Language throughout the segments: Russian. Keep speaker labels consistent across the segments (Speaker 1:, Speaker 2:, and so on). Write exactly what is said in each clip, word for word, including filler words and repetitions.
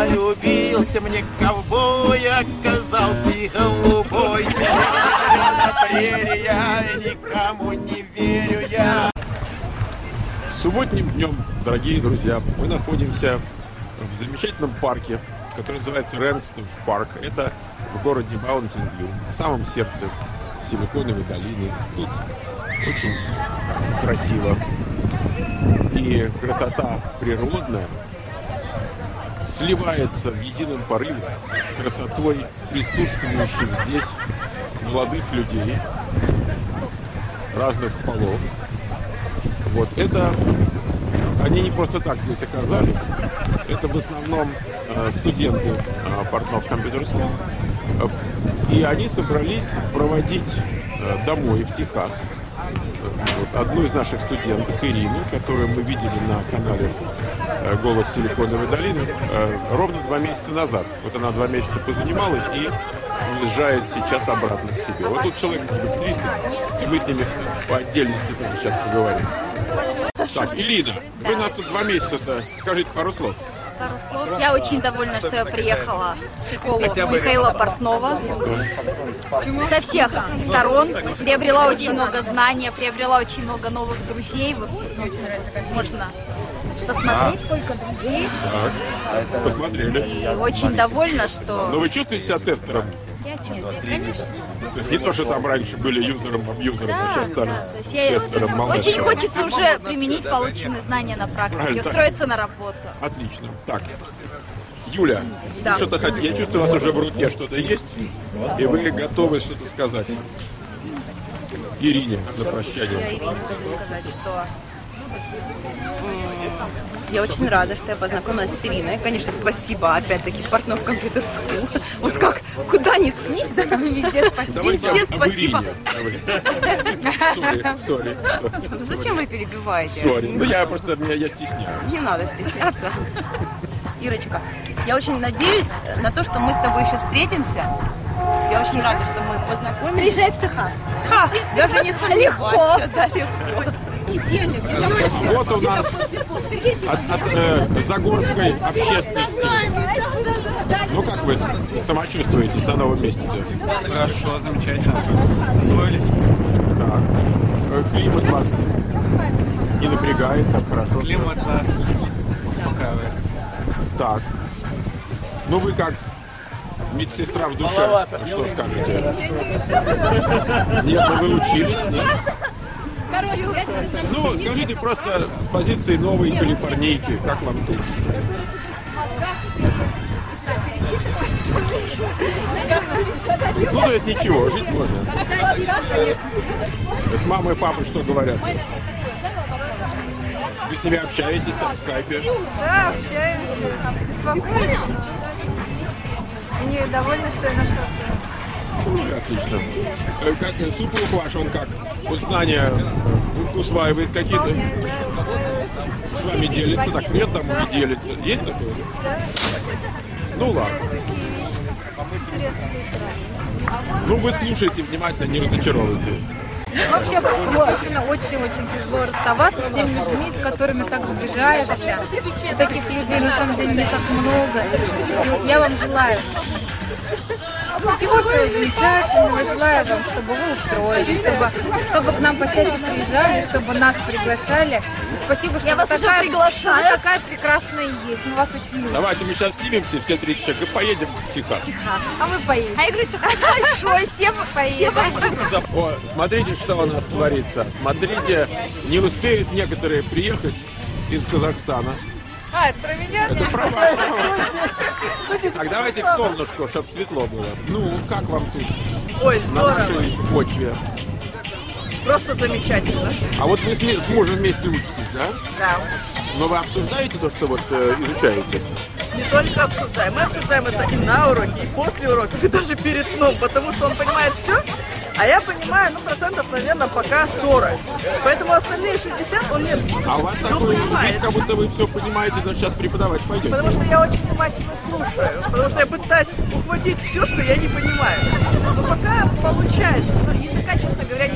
Speaker 1: Полюбился мне ковбой, оказался голубой. На прерии я никому не верю я.
Speaker 2: Субботним днем, дорогие друзья, мы находимся в замечательном парке, который называется Рэнгстов парк. Это в городе Маунтин-Вью, в самом сердце Силиконовой долины. Тут очень красиво. И красота природная сливается в едином порыве с красотой присутствующих здесь молодых людей разных полов. Вот это, они не просто так здесь оказались, это в основном э, студенты э, Портнов Computer School, э, и они собрались проводить э, домой в Техас вот, одну из наших студенток, Ирину, которую мы видели на канале э, «Голос Силиконовой долины» э, ровно два месяца назад. Вот она два месяца позанималась и уезжает сейчас обратно к себе. Вот тут человек тридцать, и мы с ними по отдельности тоже сейчас поговорим. Так, Ирина,
Speaker 3: да.
Speaker 2: Вы нас тут два месяца-то, скажите пару слов.
Speaker 3: Пару слов. Я очень довольна, что я приехала в школу Михаила Портнова. Со всех сторон приобрела очень много знаний, приобрела очень много новых друзей. Вот можно посмотреть, сколько друзей.
Speaker 2: Так, посмотрели.
Speaker 3: И очень довольна, что...
Speaker 2: Но вы чувствуете себя тестером?
Speaker 3: Я чувствую, конечно.
Speaker 2: То есть не то, что там раньше были юзером, абьюзером,
Speaker 3: Да,
Speaker 2: а сейчас стали
Speaker 3: да. То есть я
Speaker 2: тестером,
Speaker 3: очень
Speaker 2: молодцем.
Speaker 3: хочется уже применить полученные знания на практике,
Speaker 2: Правильно.
Speaker 3: устроиться на работу.
Speaker 2: Отлично. Так, Юля,
Speaker 3: Да.
Speaker 2: что-то хотите? Я чувствую, у вас уже в руке что-то есть, и вы готовы что-то сказать Ирине на
Speaker 4: Я
Speaker 2: прощание.
Speaker 4: Ирине хочу сказать, что я очень рада, что я познакомилась с Ириной. Конечно, спасибо, опять-таки, Портнов Computer School. Вот как, куда ни ткнись, да, везде спасибо.
Speaker 2: Давайте
Speaker 4: Везде
Speaker 2: об- об
Speaker 4: спасибо.
Speaker 2: Ирине. Сори, сори.
Speaker 4: Ну, зачем вы перебиваете?
Speaker 2: Сори. Ну я просто, меня я стесняюсь.
Speaker 4: Не надо стесняться. Ирочка, я очень надеюсь на то, что мы с тобой еще встретимся. Я очень рада, что мы познакомились.
Speaker 3: Приезжай в Техас.
Speaker 4: Ха, даже не сомневайся. Да, легко.
Speaker 2: Вот у нас от, от э, Загорской общественности. Ну как вы самочувствуетесь на новом месте?
Speaker 1: Хорошо, замечательно. Освоились?
Speaker 2: Так. Э, Климат вас не напрягает, так хорошо.
Speaker 1: Климат нас успокаивает.
Speaker 2: Так. Ну вы как медсестра в душе, что скажете? Нет, ну вы учились, нет? Ну, скажите просто с позиции новой калифорнийки, как вам тут? Ну, то есть ничего, жить можно. С мамой и папой что говорят? Вы с ними общаетесь там в скайпе?
Speaker 5: Да, общаемся, беспокоимся. Они довольны, что я нашла свою.
Speaker 2: Ну, отлично. Э, Как, э, супруг ваш, он как? Вот знания э, усваивает какие-то? С вами делится? Так, нет, там не делится. Есть такое? Ну, ладно. Ну, вы слушаете внимательно, не разочаровывайте.
Speaker 5: Вообще, действительно, очень-очень тяжело расставаться с теми людьми, с которыми так сближаешься. И таких людей, на самом деле, не так много. И я вам желаю всего всего замечательного. Желаю вам, чтобы вы устроились, чтобы, чтобы к нам почаще приезжали, чтобы нас приглашали. И спасибо, что
Speaker 3: Я
Speaker 5: вы
Speaker 3: вас уже
Speaker 5: такая,
Speaker 3: приглашаю.
Speaker 5: вы такая прекрасная есть. Мы вас очень любим.
Speaker 2: Давайте мы сейчас снимемся, все тридцать человек, и поедем в Техас.
Speaker 5: А мы поедем.
Speaker 3: А я говорю, Техас большой, все поедем.
Speaker 2: О, смотрите, что у нас творится. Смотрите, не успеют некоторые приехать из Казахстана.
Speaker 5: А, это про меня?
Speaker 2: Это про вас. Так, давайте к солнышку, чтобы светло было. Ну, как вам тут
Speaker 6: Ой,
Speaker 2: на
Speaker 6: здорово,
Speaker 2: нашей почве?
Speaker 6: просто замечательно.
Speaker 2: А вот вы с, ми- с мужем вместе учитесь, да?
Speaker 6: Да.
Speaker 2: Но вы обсуждаете то, что вот э, изучаете?
Speaker 6: Не только обсуждаем, мы обсуждаем это и на уроке, и после уроков, и даже перед сном, потому что он понимает все, а я понимаю, ну, процентов, наверное, пока сорок. Поэтому остальные шестьдесят он мне
Speaker 2: А у вас
Speaker 6: ну,
Speaker 2: такой
Speaker 6: понимает.
Speaker 2: вид, как будто вы все понимаете, но сейчас преподавать пойдете.
Speaker 6: Потому что я очень внимательно слушаю, потому что я пытаюсь ухватить все, что я не понимаю. Но пока получается, но языка, честно говоря, не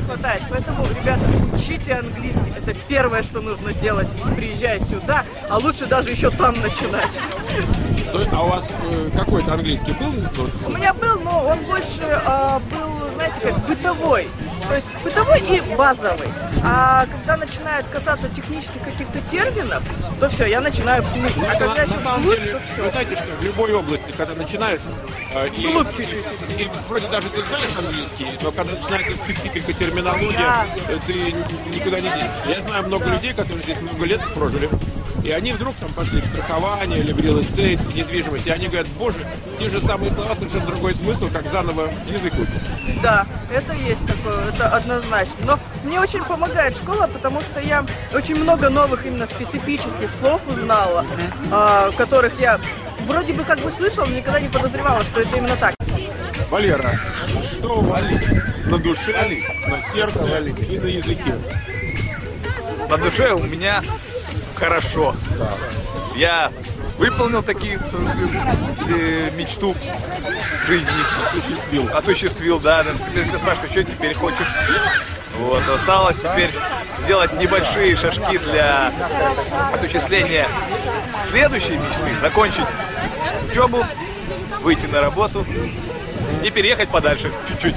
Speaker 6: хватает. Поэтому, ребята, учите английский. Это первое, что нужно делать, приезжая сюда, а лучше даже еще там начинать.
Speaker 2: А у вас э, какой-то английский был?
Speaker 6: У меня был, но он больше э, был, знаете, как бытовой. То есть бытовой и базовый. А когда начинает касаться технических каких-то терминов, то все, я начинаю плыть. А когда
Speaker 2: на,
Speaker 6: я
Speaker 2: на
Speaker 6: сейчас
Speaker 2: самом
Speaker 6: плыть,
Speaker 2: деле,
Speaker 6: то все.
Speaker 2: вы знаете, что в любой области, когда начинаешь, э, и,
Speaker 6: Глубь чуть-чуть.
Speaker 2: и, и вроде даже ты знаешь английский, но когда начинается специфика, терминология,
Speaker 6: Да.
Speaker 2: э, ты никуда не денешься. Я знаю много людей, которые здесь много лет прожили, и они вдруг там пошли в страхование или в real estate, в недвижимость, и они говорят, боже, те же самые слова, совершенно другой смысл, как заново язык учить.
Speaker 6: Да, это есть такое, это однозначно. Но мне очень помогает школа, потому что я очень много новых именно специфических слов узнала, а, которых я вроде бы как бы слышала, но никогда не подозревала, что это именно так.
Speaker 2: Валера, что у вас на душе, на сердце и на языке?
Speaker 7: На душе у меня хорошо. Я выполнил такие э, мечту жизни.
Speaker 2: Осуществил.
Speaker 7: Осуществил, да. да. Теперь все спрашивают, что теперь хочешь. Вот. Осталось теперь сделать небольшие шажки для осуществления следующей мечты. Закончить учебу, выйти на работу и переехать подальше чуть-чуть.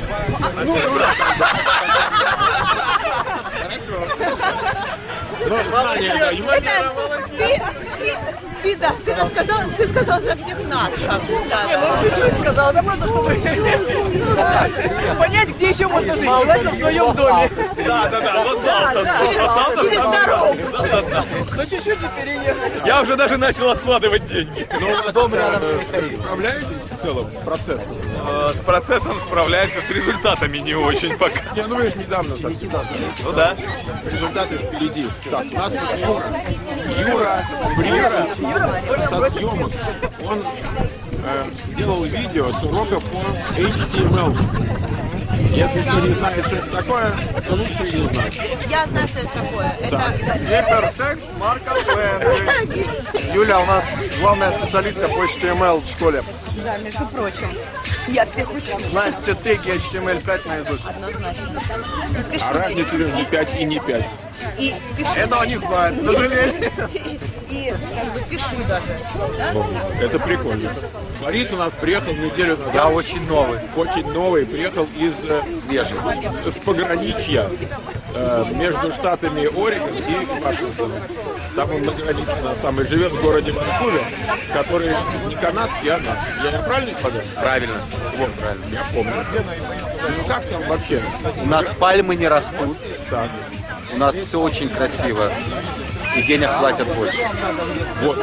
Speaker 2: Но знание, да, юмор.
Speaker 4: Ты, ты, ты, да, ты рассказал, ты сказал за всех нас. Как бы, да.
Speaker 6: Не, ну чуть-чуть сказала, да просто чтобы понять, где еще можно жить, желательно в своем доме.
Speaker 7: Да, да, да, вот Салтов.
Speaker 4: Через дорогу.
Speaker 6: Но чуть-чуть и переехать.
Speaker 7: Я уже даже начал откладывать деньги.
Speaker 2: Но у вас дом рядом с справляетесь в целом с процессом?
Speaker 7: Э, С процессом справляемся, с результатами не очень пока.
Speaker 2: Не, ну вы же недавно совсем.
Speaker 7: Ну да.
Speaker 2: Результаты впереди. Так, у нас тут Юра, Юра, Юра со съемок. Он э, делал видео с урока по эйч ти эм эл. Если кто не знает, что это такое, то лучше и не знать.
Speaker 4: Я знаю, что это такое. Это
Speaker 1: Гипертекст Markup Language. Юля у нас главная специалистка по эйч ти эм эл в школе.
Speaker 4: да, между прочим. Я всех учу.
Speaker 1: Знает все теги эйч ти эм эл пять наизусть.
Speaker 4: Однозначно. И пишу,
Speaker 2: А разница не пять и не пять.
Speaker 4: и пишу.
Speaker 1: Этого не знает, к сожалению.
Speaker 4: И как бы пишу даже. Да?
Speaker 2: Это прикольно. Борис у нас приехал неделю назад.
Speaker 8: Я очень новый.
Speaker 2: Очень новый. Приехал из э,
Speaker 8: Свежий.
Speaker 2: с пограничья э, между штатами Орегон и Вашингтоном. Там он на границе на самой живет в городе Ванкувер, который не канадский, а наш. Я правильно сказал?
Speaker 8: Правильно.
Speaker 2: Вот, правильно. Я помню. Ну как там вообще?
Speaker 8: У нас пальмы не растут.
Speaker 2: Так.
Speaker 8: У нас все очень красиво. И денег платят больше.
Speaker 2: Вот.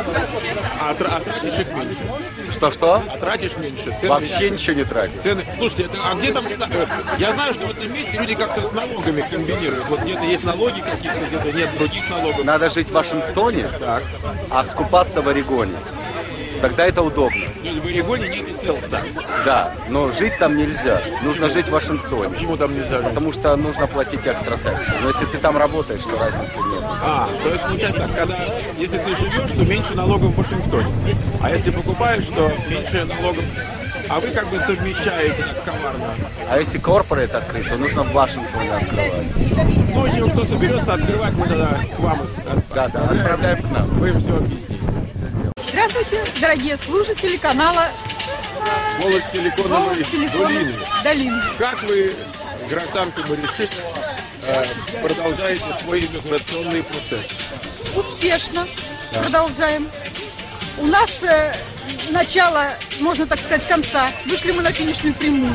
Speaker 2: А, тра- а тратишь их меньше.
Speaker 8: Что-что?
Speaker 2: А тратишь меньше. Цены
Speaker 8: Вообще ничего не тратят.
Speaker 2: Цены. Слушайте, это, а где там... э, Я знаю, что в этом месте люди как-то с налогами комбинируют. Вот где-то есть налоги какие-то, где-то нет других налогов.
Speaker 8: Надо жить в Вашингтоне,
Speaker 2: Так.
Speaker 8: а скупаться в Орегоне. Тогда это удобно.
Speaker 2: То есть в Орегоне нет селс, да?
Speaker 8: Да, но жить там нельзя. Нужно жить в Вашингтоне.
Speaker 2: Почему там нельзя жить?
Speaker 8: Потому что нужно платить экстра таксы. Но если ты там работаешь, то разницы нет.
Speaker 2: А, то есть получается так, когда, если ты живешь, то меньше налогов в Вашингтоне. А если покупаешь, то меньше налогов. А вы как бы совмещаете так коварно.
Speaker 8: А если корпорейт открыть, то нужно в Вашингтоне открывать.
Speaker 2: Ну, в общем, кто соберется открывать, мы тогда к вам от-
Speaker 8: Да, да, отправляем к нам.
Speaker 2: вы им все объясните.
Speaker 9: Здравствуйте, дорогие слушатели канала
Speaker 2: Голос силиконовой
Speaker 9: «Голос Силиконовой
Speaker 2: долины.
Speaker 9: долины».
Speaker 2: Как вы, гражданка Мариши, э, продолжаете свой иммиграционный процесс?
Speaker 9: Успешно продолжаем. У нас э, начало, можно так сказать, конца. Вышли мы на финишную прямую.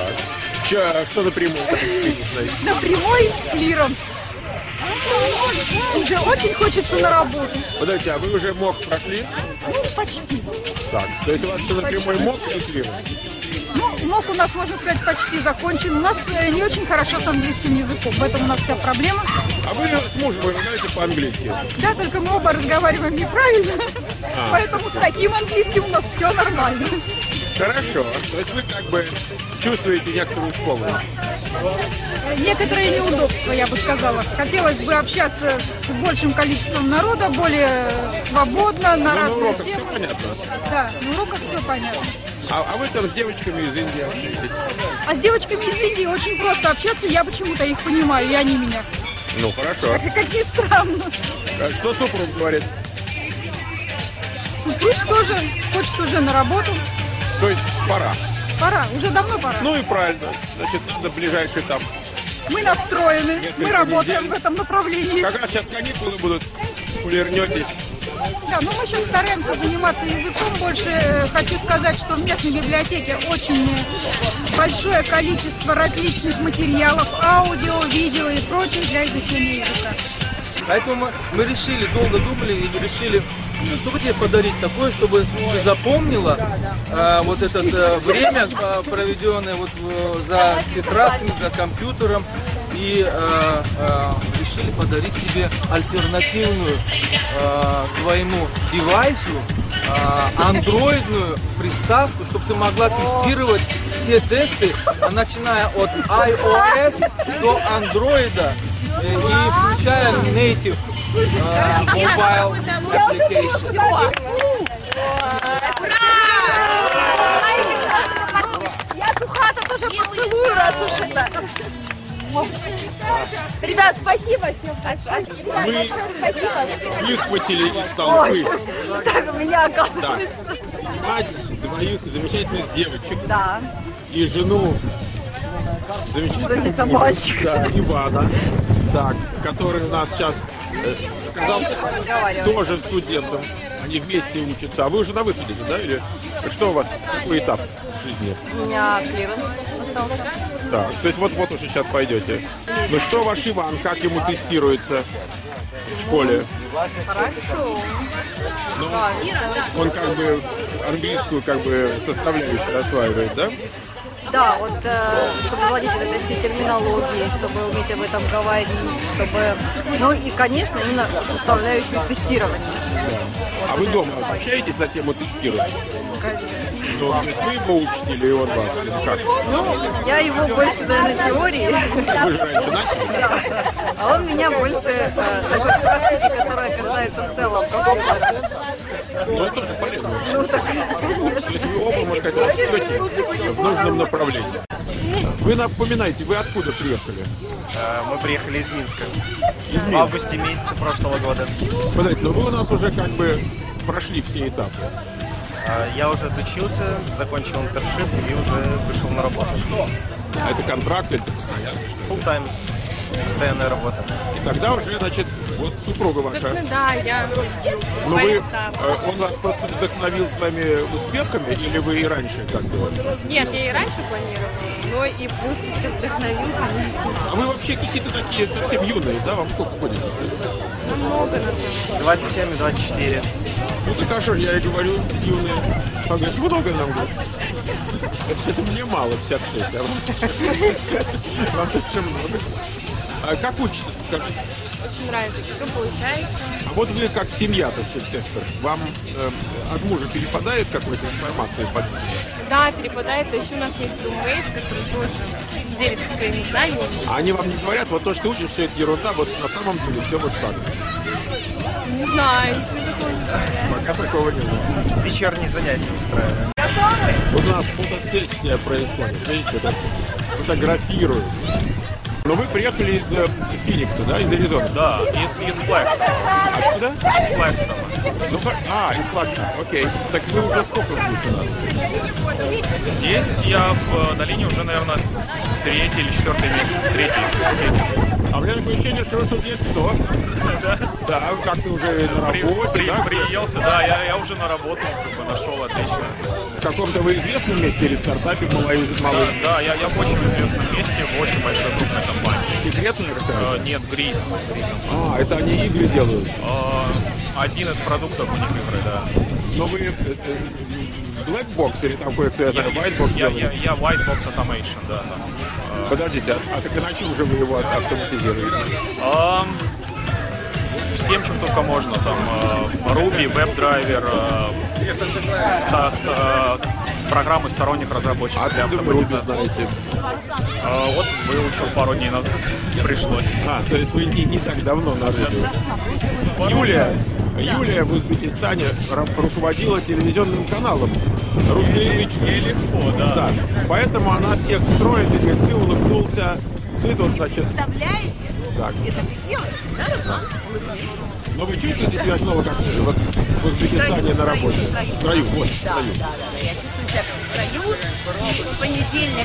Speaker 2: Че, что напрямую?
Speaker 9: На прямой клиренс. Уже очень хочется на работу.
Speaker 2: Подождите, а вы уже МОК прошли?
Speaker 9: Ну, почти.
Speaker 2: Так, то есть у вас все напрямую МОК и клиренс?
Speaker 9: Ну, МОК у нас, можно сказать, почти закончен. У нас э, не очень хорошо с английским языком. В этом у нас вся проблема.
Speaker 2: А вы с мужем вы говорите по-английски?
Speaker 9: Да, только мы оба разговариваем неправильно. Поэтому с таким английским у нас все нормально.
Speaker 2: Хорошо. То есть вы как бы чувствуете некоторую школу?
Speaker 9: Некоторые неудобства, я бы сказала. Хотелось бы общаться с большим количеством народа, более свободно, на
Speaker 2: Ну, на
Speaker 9: разные
Speaker 2: уроках все
Speaker 9: темы.
Speaker 2: понятно.
Speaker 9: Да, на уроках все понятно.
Speaker 2: А, а вы там с девочками из Индии общаетесь?
Speaker 9: А с девочками из Индии очень просто общаться, я почему-то их понимаю, и они меня.
Speaker 2: Ну, хорошо.
Speaker 9: Как ни странно.
Speaker 2: А что супруг говорит?
Speaker 9: Супруг тоже хочет уже на работу.
Speaker 2: То есть пора.
Speaker 9: Пора, уже давно пора.
Speaker 2: Ну и правильно. Значит, надо ближайший там.
Speaker 9: Мы настроены,
Speaker 2: Несколько
Speaker 9: мы работаем
Speaker 2: недель.
Speaker 9: в этом направлении.
Speaker 2: Как раз сейчас каникулы будут, вернетесь.
Speaker 9: Да, ну мы сейчас стараемся заниматься языком больше. Э, Хочу сказать, что в местной библиотеке очень э, большое количество различных материалов, аудио, видео и прочее для изучения языка.
Speaker 10: Поэтому мы, мы решили, долго думали и решили, что бы тебе подарить такое, чтобы ты запомнила э, вот это э, время, э, проведенное вот в- за тетрадками, за компьютером, и э, э, решили подарить тебе альтернативную э, твоему девайсу, э, андроидную приставку, чтобы ты могла тестировать все тесты, а начиная от iOS до андроида, э, и включая native э, mobile application.
Speaker 3: Я Тухата тоже поцелую, раз уж это. Ребят, спасибо всем.
Speaker 2: Мы
Speaker 3: Спасибо.
Speaker 2: выхватили из толпы.
Speaker 3: Так у меня
Speaker 2: Да.
Speaker 3: оказывается.
Speaker 2: Мать двоих замечательных девочек
Speaker 3: Да.
Speaker 2: и жену замечательного
Speaker 3: Замечательного
Speaker 2: мужа,
Speaker 3: мальчика.
Speaker 2: да, Ивана, так, который у нас сейчас э, оказался тоже студентом. Они вместе учатся. А вы уже на выходе же, да? Или что у вас? Какой этап в жизни?
Speaker 3: У меня клиренс остался.
Speaker 2: Так, то есть вот-вот уже сейчас пойдете. Ну что ваш Иван, как ему тестируется в школе?
Speaker 3: Хорошо.
Speaker 2: Ну, он как бы английскую как бы составляющую осваивает, да?
Speaker 3: Да, вот э, чтобы владеть вот этой всей терминологией, чтобы уметь об этом говорить, чтобы... Ну и, конечно, именно составляющую тестирования.
Speaker 2: А вы дома общаетесь на тему тестирования? Ну, то есть вы его учите или он вас? Или как?
Speaker 3: Ну, я его больше, наверное, теории.
Speaker 2: Вы же раньше начали?
Speaker 3: Да. А он меня больше э, такой практики, которая касается в целом проблемы.
Speaker 2: Ну, это тоже полезно.
Speaker 3: Ну так,
Speaker 2: То есть вы оба, можно сказать, растете в нужном направлении. Вы напоминайте, вы откуда приехали?
Speaker 11: Мы приехали из Минска.
Speaker 2: Из
Speaker 11: В
Speaker 2: Минска.
Speaker 11: августе месяце прошлого года.
Speaker 2: Подождите, но вы у нас уже как бы прошли все этапы.
Speaker 11: Я уже отучился, закончил интершип и уже вышел на работу.
Speaker 2: А это контракт или это постоянно?
Speaker 11: Full time. Постоянная работа.
Speaker 2: И тогда уже, значит, вот супруга ваша.
Speaker 12: Собственно, да, я...
Speaker 2: Но вы,
Speaker 12: Да.
Speaker 2: э, он вас просто вдохновил своими успехами или вы и раньше как бы?
Speaker 12: Нет, я и раньше планировала, но и плюс еще вдохновил, конечно.
Speaker 2: А вы вообще какие-то такие совсем юные, да? Вам сколько будет?
Speaker 12: Много, на самом деле.
Speaker 11: двадцать семь двадцать четыре.
Speaker 2: Ну так а что, я и говорю, юные. Он говорит, много нам будет. Это мне мало, пятьдесят шесть, а вам вам совсем много. А как учится, скажите?
Speaker 12: Очень нравится, все получается.
Speaker 2: А вот вы как семья, так сказать, тестер, вам э, от мужа перепадает какой-то информации?
Speaker 12: Да, перепадает, а еще у нас есть румейт, который тоже делится своими знаниями.
Speaker 2: А они вам не говорят, вот то, что ты учишь, все это ерунда, вот на самом деле все вот так.
Speaker 12: Не знаю, ничего такого не говорят.
Speaker 2: Пока такого не было.
Speaker 11: Вечерние занятия устраиваем.
Speaker 2: Вот у нас фотосессия происходит, видите, так фотографируют. Но вы приехали из э, Феникса, да, из Аризоны?
Speaker 7: Да, из, из Флагстона.
Speaker 2: Откуда?
Speaker 7: Из Флагстона.
Speaker 2: Ну, как- а, из Флагстона, окей. Так вы уже сколько здесь у нас?
Speaker 7: Здесь я в долине уже, наверное, третий или четвертый месяц. Третий.
Speaker 2: А у меня такое ощущение, что вы тут лет сто.
Speaker 7: Да.
Speaker 2: Да, как ты уже на
Speaker 7: При-
Speaker 2: работе,
Speaker 7: при-
Speaker 2: да?
Speaker 7: Приелся, да, я, я уже на работу как бы нашел отлично.
Speaker 2: В каком-то вы известном месте или в стартапе малой? малой?
Speaker 7: Да, да, я, я в очень известном месте, в очень большой крупной компании.
Speaker 2: Секретная какая?
Speaker 7: Э, нет, Грин.
Speaker 2: А, это они игры делают.
Speaker 7: Э, один из продуктов у них игры, да.
Speaker 2: Но вы э, э, Black Box или там какой-то это,
Speaker 7: Я,
Speaker 2: White Box
Speaker 7: я, я,
Speaker 2: делаете?
Speaker 7: я White Box Automation, да. да.
Speaker 2: Подождите, а, а так иначе уже вы его автоматизируете?
Speaker 7: Эм, всем, чем только можно. Там э, Ruby, WebDriver, э, ста- ста-
Speaker 13: программы сторонних разработчиков.
Speaker 2: А
Speaker 13: для
Speaker 2: откуда вы обе
Speaker 13: автоматизации.
Speaker 2: знаете?
Speaker 13: А, вот выучил пару дней назад, пришлось.
Speaker 2: А, то есть вы не, не так давно на радио. Юлия, Юлия в Узбекистане ра- руководила телевизионным каналом русскоязычным.
Speaker 13: Нелегко, да.
Speaker 2: Да. Поэтому она всех строит и говорит, ты улыбнулся, ты тут, значит...
Speaker 4: Представляете?
Speaker 2: Так.
Speaker 4: Это пределы, да?
Speaker 2: Но вы чувствуете себя снова как вот в Узбекистане на работе? В строю, вот, в
Speaker 4: Да,
Speaker 2: строю.
Speaker 4: да, да, я чувствую себя как в строю. И в понедельник...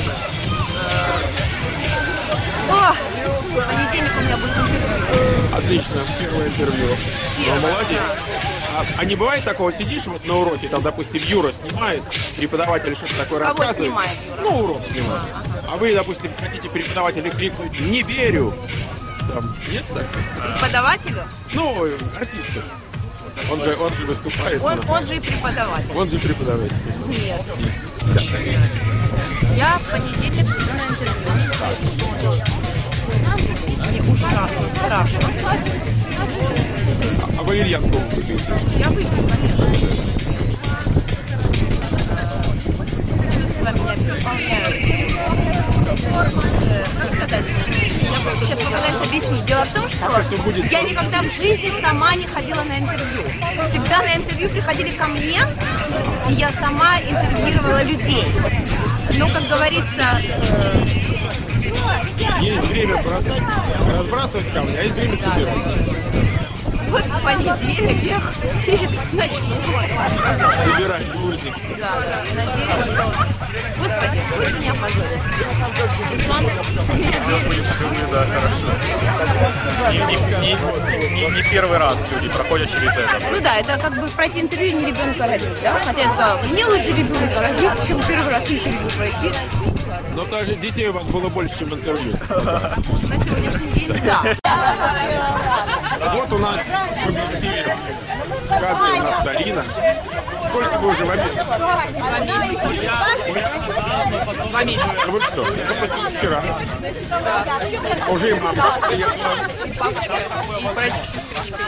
Speaker 4: э, О, в понедельник у меня будет интервью.
Speaker 2: Отлично, первое интервью. Ну, молодец. А, а не бывает такого, сидишь вот на уроке, там, допустим, Юра снимает, преподаватель что-то такое
Speaker 4: Кого
Speaker 2: рассказывает.
Speaker 4: снимает Юра?
Speaker 2: Ну, урок снимает. А вы, допустим, хотите преподавателю крикнуть «Не верю!» Там, нет так?
Speaker 4: Преподавателю?
Speaker 2: Ну, артисту. Он же, он же выступает.
Speaker 4: Он,
Speaker 2: ну.
Speaker 4: он же и преподаватель.
Speaker 2: Он же преподаватель.
Speaker 4: Нет.
Speaker 2: Да.
Speaker 4: Я в понедельник иду на интервью. Мне ужасно страшно.
Speaker 2: А валерьянку вы выпьете?
Speaker 4: Я выпью, конечно. Чувства меня переполняют. Э, Как сказать? Я сейчас попытаюсь объяснить. Дело в том, что я никогда в жизни сама не ходила на интервью. Всегда на интервью приходили ко мне, и я сама интервьюировала людей. Но, как говорится, э,
Speaker 2: Есть время бросать, разбрасывать камни, а есть время собирать.
Speaker 4: вот в понедельник я начну.
Speaker 2: Собирать булыжник.
Speaker 4: Да, да. Надеюсь, что... Господи, вы меня, пожалуйста. Руслан, меня верит.
Speaker 13: Да, хорошо. Не, не, не, не- не первый раз люди проходят через это.
Speaker 4: Ну да, это как бы пройти интервью не ребенка родить, да? Хотя я сказала, мне лучше ребенка родить, чем первый раз интервью пройти.
Speaker 2: Но также детей у вас было больше, чем интервью.
Speaker 4: На сегодняшний день, да.
Speaker 2: Вот у нас в объективе с кадром у нас Дарина. Сколько вы уже в Америке?
Speaker 12: Два месяца. Два месяца.
Speaker 2: А вы что? Я только вчера. А уже и мама приехала.
Speaker 12: И папочка, и братик, сестричка.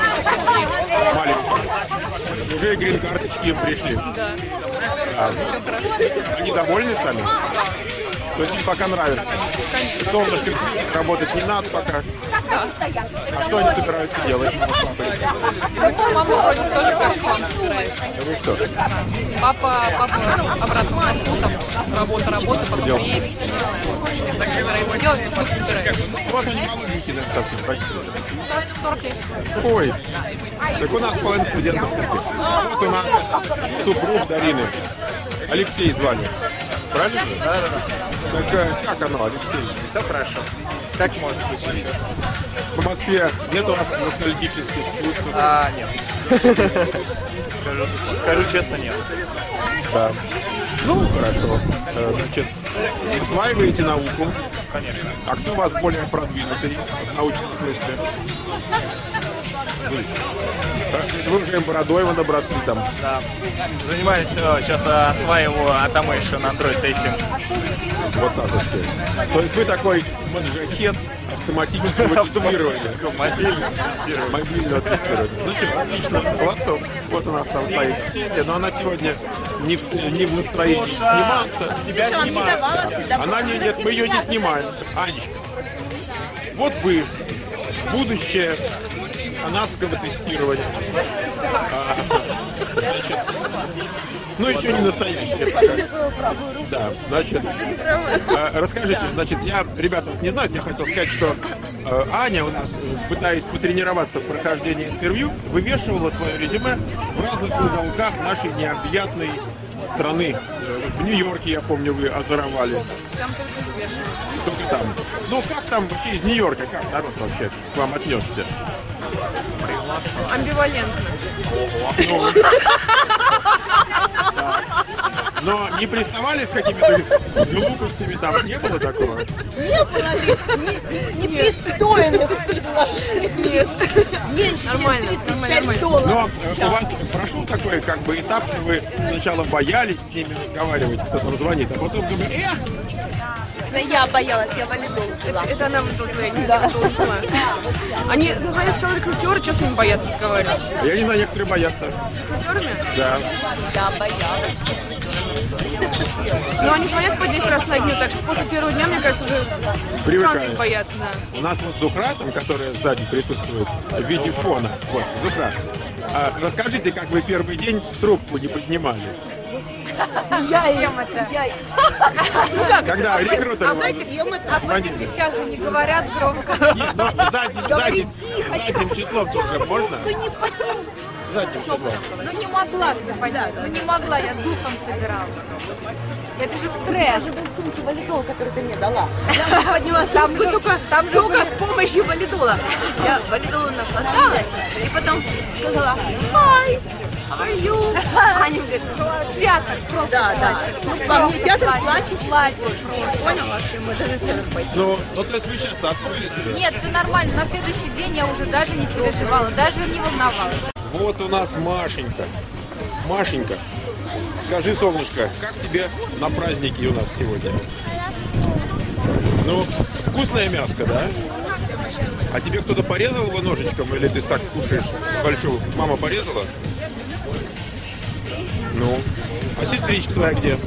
Speaker 2: Маленькая. Уже и грин-карточки им пришли.
Speaker 12: Да.
Speaker 2: А,
Speaker 12: Все хорошо.
Speaker 2: они довольны сами? То есть им пока нравится?
Speaker 12: Конечно.
Speaker 2: Солнышко светит, работать не надо пока.
Speaker 12: Да.
Speaker 2: А что они собираются делать?
Speaker 12: Так, мама вроде тоже каждый день собирается.
Speaker 2: Ну что?
Speaker 12: Папа, папа обратно в Москву, там работа, работа, потом
Speaker 2: Идем.
Speaker 12: приедет. Я не знаю, так собирается делать, но что-то собирается.
Speaker 2: Вот они молоденькие, наверное, совсем родители.
Speaker 12: Да, сорок лет.
Speaker 2: Ой, так у нас половина студентов таких. Вот у нас супруг Дарины. Алексей звали. Правильно?
Speaker 7: Да, да, да.
Speaker 2: Так э, как оно, Алексей?
Speaker 7: Все хорошо. Как может быть?
Speaker 2: В Москве нет у вас ностальгических чувств?
Speaker 7: А, нет. Скажу, скажу честно, нет.
Speaker 2: Да. Ну, хорошо. Э, Значит, осваиваете науку.
Speaker 7: Конечно.
Speaker 2: А кто у вас более продвинутый в научном смысле? Вы. Так, то есть вы уже бородой его набросли там.
Speaker 7: Да. Занимаюсь, э, сейчас осваиваю Automation Android Testing.
Speaker 2: Вот так вот. То есть вы такой маджахет автоматического тестирования.
Speaker 7: Мобильного тестирования.
Speaker 2: Мобильного тестирования. Ну что, отлично, молодцов. Вот у нас там стоит Ксения, но она сегодня не в, не в настроении сниматься.
Speaker 7: Тебя снимают.
Speaker 2: Она не, нет, мы ее не снимаем. Анечка, вот вы, будущее канадского тестирования. А, значит, ну, еще не настоящее пока. Да, значит, а, расскажите, значит, я, ребята, вот не знаю, я хотел сказать, что э, Аня у нас, э, пытаясь потренироваться в прохождении интервью, вывешивала свое резюме в разных уголках нашей необъятной страны. Э, вот в Нью-Йорке, я помню, вы озоровали.
Speaker 12: Там только вывешивают.
Speaker 2: Только там. Ну, как там вообще из Нью-Йорка, как народ вообще к вам отнесся?
Speaker 12: Амбивалентно.
Speaker 2: Ну, да. Но не приставали с какими-то глупостями, там не было такого?
Speaker 4: Не было непристойных предложений. Нет. Меньше,
Speaker 12: Нормально,
Speaker 4: чем тридцать
Speaker 12: нормально,
Speaker 4: пять
Speaker 12: нормально.
Speaker 4: долларов.
Speaker 2: Но у вас прошел такой как бы этап, что вы сначала боялись с ними разговаривать, кто там звонит, а потом думаете, эх,
Speaker 4: Это я боялась, я валидол пила.
Speaker 14: Это, это она валидол, я не валидол пила. Они назвали сначала рекрутеры, что с ними боятся разговаривать?
Speaker 2: Я не знаю, некоторые боятся.
Speaker 14: С рекрутерами?
Speaker 2: Да.
Speaker 4: Я боялась.
Speaker 14: Ну, они звонят по десять раз на дню, так что после первого дня, мне кажется, уже странно их бояться, да.
Speaker 2: У нас вот Зухра, там, которая сзади присутствует в виде фона. Вот, Зухра. А расскажите, как вы первый день трубку не поднимали?
Speaker 5: Я ем это.
Speaker 2: Когда рекрутеры
Speaker 5: А знаете, об этих вещах же не говорят громко.
Speaker 2: Нет, но задним, задним, задним числом тоже можно? Задним числом.
Speaker 5: Ну не могла, ты понять. Ну не могла, я духом собиралась. Это же стресс.
Speaker 4: Я же в сумке валидол, который ты мне дала. Я подняла
Speaker 5: там
Speaker 4: трубку только,
Speaker 5: там
Speaker 4: только с помощью валидола. Я валидола наглоталась и потом сказала «Hi, how are you?» Они говорят,
Speaker 5: театр просто
Speaker 4: да,
Speaker 5: плачет.
Speaker 4: Да,
Speaker 5: Ну,
Speaker 4: во мне театр
Speaker 5: плачет,
Speaker 4: плачет,
Speaker 5: плачет.
Speaker 4: Поняла, что мы даже в театр пойти.
Speaker 2: Ну, ну, то есть вы часто освоили себя?
Speaker 5: Нет, все нормально. На следующий день я уже даже не переживала, даже не волновалась.
Speaker 2: Вот у нас Машенька. Машенька, скажи, солнышко, как тебе на празднике у нас сегодня? Ну, вкусное мяско, да? А тебе кто-то порезал его ножичком, или ты так кушаешь большую? Мама порезала? Ну, а сестричка твоя где?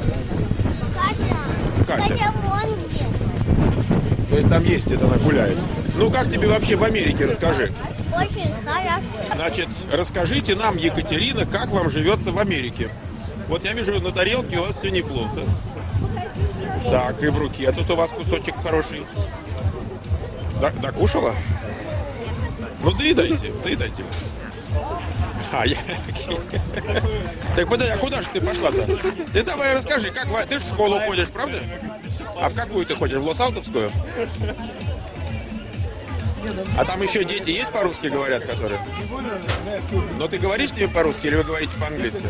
Speaker 2: Катя. Катя вон где. То есть там есть, где-то она гуляет. Ну, как тебе вообще в Америке, расскажи?
Speaker 15: Очень хорошо.
Speaker 2: Значит, расскажите нам, Екатерина, как вам живется в Америке. Вот я вижу, на тарелке у вас все неплохо. Так, и в руке. А тут у вас кусочек хороший. Докушала? Ну, доедайте, доедайте. А, я... Так, подожди, а куда же ты пошла-то? Ты давай расскажи, как вы... Ты же в школу ходишь, правда? А в какую ты ходишь? В Лос-Алтовскую? А там еще дети есть по-русски говорят, которые? Но ты говоришь тебе по-русски или вы говорите по-английски?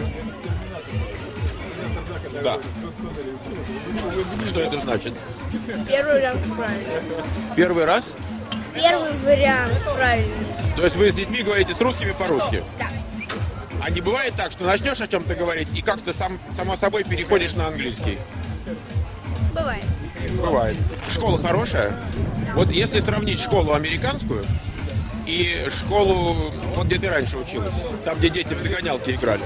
Speaker 2: Да. Что это значит?
Speaker 15: Первый вариант правильный.
Speaker 2: Первый раз?
Speaker 15: Первый вариант правильный.
Speaker 2: То есть вы с детьми говорите с русскими по-русски?
Speaker 15: Да.
Speaker 2: А не бывает так, что начнешь о чем-то говорить и как-то сам, само собой переходишь на английский?
Speaker 15: Бывает.
Speaker 2: Бывает. Школа хорошая? Вот если сравнить школу американскую и школу, вот где ты раньше училась, там, где дети в догонялки играли,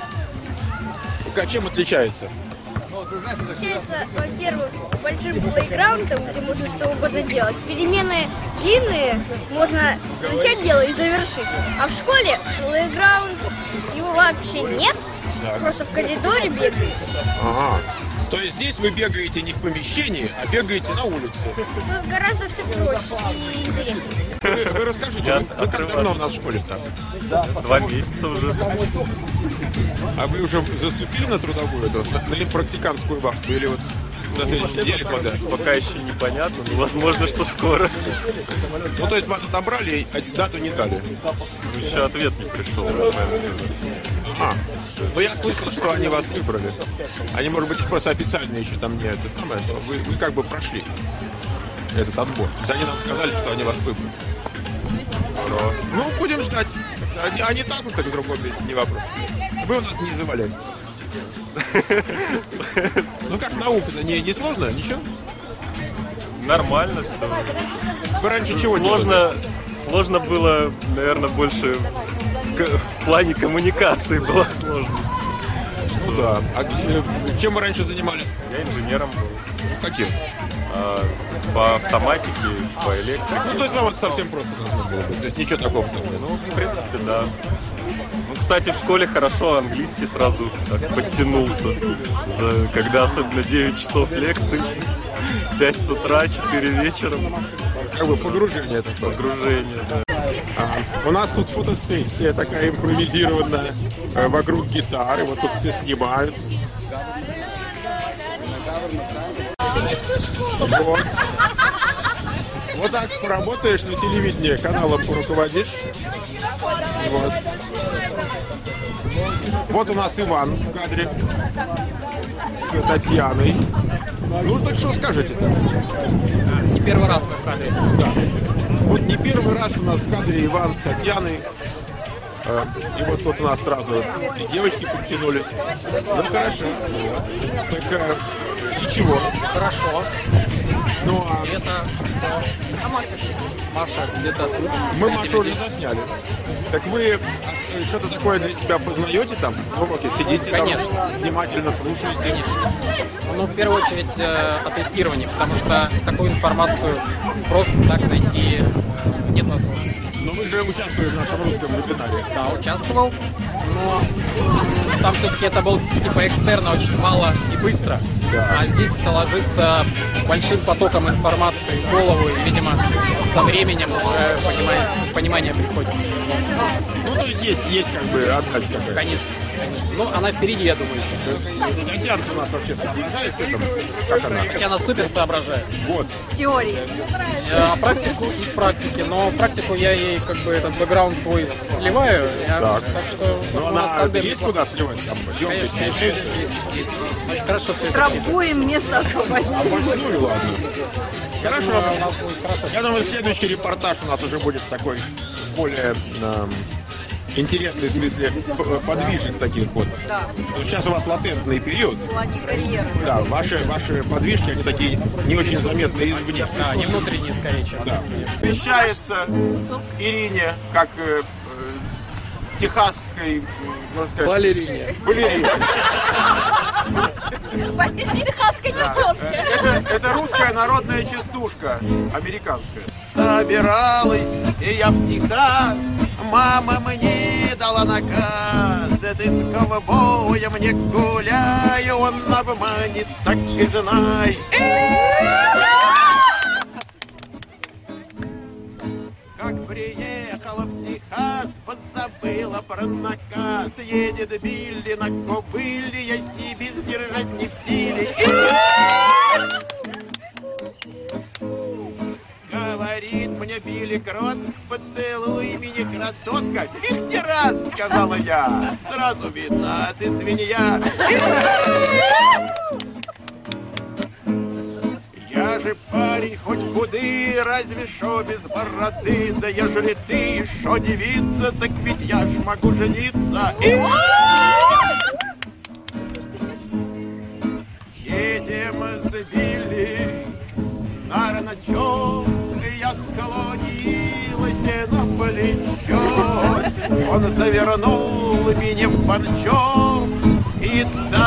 Speaker 2: чем отличается?
Speaker 15: Отличается, во-первых, большим плейграундом, где можно что угодно делать. Перемены длинные, можно начать дело и завершить. А в школе плейграунд, его вообще нет,
Speaker 2: Так.
Speaker 15: просто в коридоре бегает.
Speaker 2: Ага. То есть здесь вы бегаете не в помещении, а бегаете на улице.
Speaker 15: Ну, гораздо все проще и интереснее.
Speaker 2: Вы, вы расскажите,
Speaker 13: Я
Speaker 2: вы, вы как давно у нас в школе-то?
Speaker 13: Два месяца уже.
Speaker 2: А вы уже заступили на трудовую, эту, на, на практикантскую вахту или вот на следующей неделе когда?
Speaker 13: Пока еще непонятно, но возможно, что скоро.
Speaker 2: Ну, то есть вас отобрали, а дату не дали?
Speaker 13: Ну, еще ответ не пришел.
Speaker 2: Ага. Но я слышал, что они вас выбрали. Они, может быть, просто официально еще там не это самое, но вы, вы как бы прошли этот отбор. То есть они нам сказали, что они вас выбрали. Но, ну, будем ждать. Они, они так вот, так в другом месте, не вопрос. Вы у нас не заваляли. Ну как, наука-то не, не сложная, ничего?
Speaker 13: Нормально все.
Speaker 2: Вы раньше чего
Speaker 13: сложно, сложно было, наверное, больше в плане коммуникации была сложность.
Speaker 2: Ну да. А чем вы раньше занимались?
Speaker 13: Я инженером был.
Speaker 2: Каким?
Speaker 13: А, по автоматике, по электрике.
Speaker 2: Ну, то есть вам это совсем просто нужно было быть. То есть ничего такого там нет.
Speaker 13: Ну, в принципе, да. Ну, кстати, в школе хорошо английский сразу так подтянулся. За, когда особенно девять часов лекций, пять с утра, четыре вечером.
Speaker 2: Как бы погружение такое.
Speaker 13: Погружение, да.
Speaker 2: А, у нас тут фотосессия такая импровизированная э, вокруг гитары. Вот тут все снимают. Вот. Вот так поработаешь на телевидении, каналом поруководишь. Вот. Вот у нас Иван в кадре с Татьяной. Ну, так что скажете-то?
Speaker 16: Не первый раз мы в кадре.
Speaker 2: Да. Вот не первый раз у нас в кадре Иван с Татьяной. Э, И вот тут у нас сразу и девочки подтянулись. Ну, хорошо. Так, э, ничего.
Speaker 16: Хорошо.
Speaker 2: Ну, а
Speaker 16: Это... А Маша? Маша где-то...
Speaker 2: мы Машу уже засняли. Так вы что-то такое для себя познаете там? В уроке сидите
Speaker 16: Конечно.
Speaker 2: там, внимательно слушаете?
Speaker 16: Конечно. Ну, в первую очередь, э, о тестировании, потому что такую информацию просто так найти э, нет возможности.
Speaker 2: Но вы же участвовали в нашем русском вебинаре.
Speaker 16: Да, участвовал, но м, там все-таки это был типа экстерно очень мало и быстро.
Speaker 2: Да.
Speaker 16: А здесь это ложится большим потоком информации в голову, и, видимо, со временем уже понимание, понимание приходит.
Speaker 2: Ну, то есть есть, есть как бы отдать какая-то.
Speaker 16: Конечно. Ну, она впереди, я думаю, еще.
Speaker 2: Татьяна у нас вообще соображает в этом? Как она?
Speaker 16: Татьяна супер соображает.
Speaker 2: Вот.
Speaker 3: Теории.
Speaker 16: А практику и в практике, но практику я ей как бы этот бэкграунд свой сливаю. Я,
Speaker 2: Так.
Speaker 16: так что
Speaker 2: Ну,
Speaker 16: у нас
Speaker 2: она
Speaker 16: тандем
Speaker 2: есть
Speaker 16: неплохой.
Speaker 2: куда сливать? Там,
Speaker 16: Конечно,
Speaker 2: ёмкость
Speaker 16: есть,
Speaker 2: есть.
Speaker 16: есть, есть. Очень хорошо все это.
Speaker 3: Пробуем место освободить.
Speaker 2: А больше, ну и ладно. Хорошо.
Speaker 16: Ну, у нас будет хорошо.
Speaker 2: Я думаю, следующий репортаж у нас уже будет такой более эм, интересный, в смысле п- подвижек таких вот.
Speaker 3: Да.
Speaker 2: Ну, сейчас у вас латентный период.
Speaker 3: В плане карьеры.
Speaker 2: Да, ваши, ваши подвижки, они такие не очень заметные извне.
Speaker 16: Да, не внутренние, скорее, чем.
Speaker 2: Да. Вещается Ирине, как э, э, техасской, можно сказать,
Speaker 10: Балерине.
Speaker 2: балерине.
Speaker 3: Техасской девчонки.
Speaker 2: Это, это русская народная частушка, американская. Собиралась и я в Техас, мама мне дала наказ. Ты с ковбоем не гуляй, он обманет, так и знай. Как приехала в Техас, позабыла про наказ. Едет Билли на кобыле, я себе сдержать не в силе. Говорит мне Билли крот, поцелуй меня, красотка. Фиг те раз, сказала я, сразу видно, ты свинья. Я же парень хоть куды, разве шо без бороды. Да ежели ты шо девица, так ведь я ж могу жениться. Едем с Билли на рыночок, я склонилась на плечо. Он завернул меня в пончо и